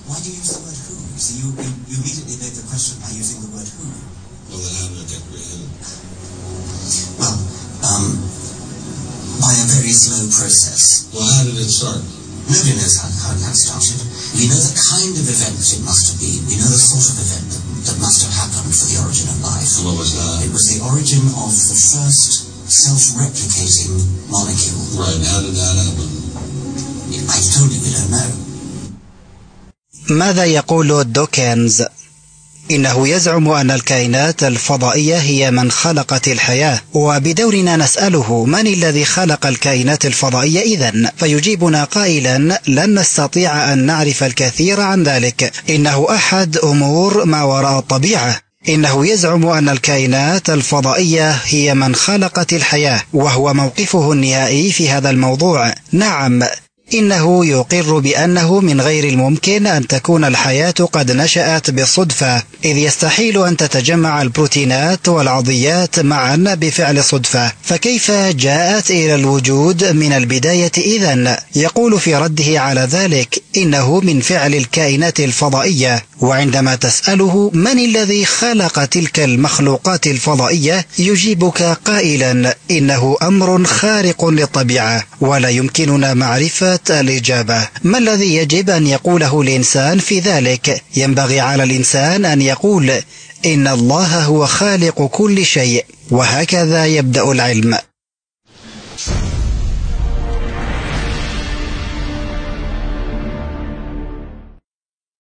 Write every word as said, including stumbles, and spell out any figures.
Why do you use the word who? So you, you, you immediately made the question by using the word who. Well, then how did it get created? Well, um, by a very slow process. Well, how did it start? Nobody knows how, how it started. We know the kind of event it must have been. We know the sort of event that, that must have happened for the origin of life. And what was that? It was the origin of the first self-replicating molecule. Right, and how did that happen? I told you we don't know. ماذا يقول دوكنز؟ إنه يزعم أن الكائنات الفضائية هي من خلقت الحياة، وبدورنا نسأله من الذي خلق الكائنات الفضائية إذن؟ فيجيبنا قائلا لن نستطيع أن نعرف الكثير عن ذلك، إنه أحد أمور ما وراء الطبيعة. إنه يزعم أن الكائنات الفضائية هي من خلقت الحياة، وهو موقفه النهائي في هذا الموضوع. نعم، إنه يقر بأنه من غير الممكن أن تكون الحياة قد نشأت بالصدفة، إذ يستحيل أن تتجمع البروتينات والعضيات معا بفعل صدفة، فكيف جاءت إلى الوجود من البداية إذن؟ يقول في رده على ذلك إنه من فعل الكائنات الفضائية. وعندما تسأله من الذي خلق تلك المخلوقات الفضائية يجيبك قائلا إنه أمر خارق للطبيعة، ولا يمكننا معرفة الإجابة. ما الذي يجب أن يقوله الإنسان في ذلك؟ ينبغي على الإنسان أن يقول إن الله هو خالق كل شيء، وهكذا يبدأ العلم.